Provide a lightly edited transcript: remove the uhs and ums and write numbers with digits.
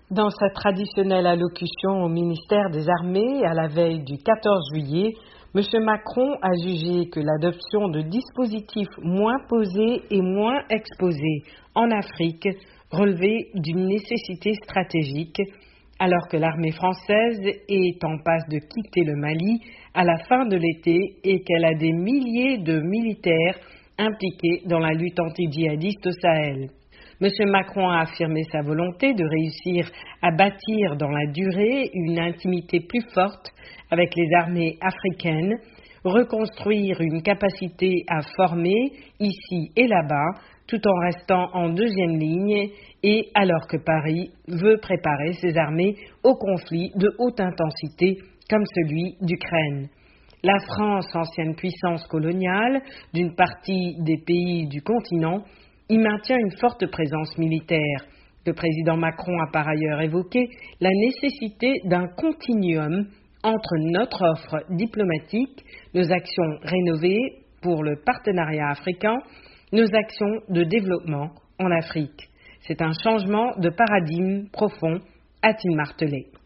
Dans sa traditionnelle allocution au ministère des Armées à la veille du 14 juillet, M. Macron a jugé que l'adoption de dispositifs moins posés et moins exposés en Afrique relevait d'une nécessité stratégique, alors que l'armée française est en passe de quitter le Mali à la fin de l'été et qu'elle a des milliers de militaires impliqués dans la lutte anti-djihadiste au Sahel. M. Macron a affirmé sa volonté de réussir à bâtir dans la durée une intimité plus forte avec les armées africaines, reconstruire une capacité à former ici et là-bas, tout en restant en deuxième ligne et alors que Paris veut préparer ses armées au conflit de haute intensité comme celui d'Ukraine. La France, ancienne puissance coloniale d'une partie des pays du continent, y maintient une forte présence militaire. Le président Macron a par ailleurs évoqué la nécessité d'un continuum entre notre offre diplomatique, nos actions rénovées pour le partenariat africain, nos actions de développement en Afrique. C'est un changement de paradigme profond, a-t-il martelé.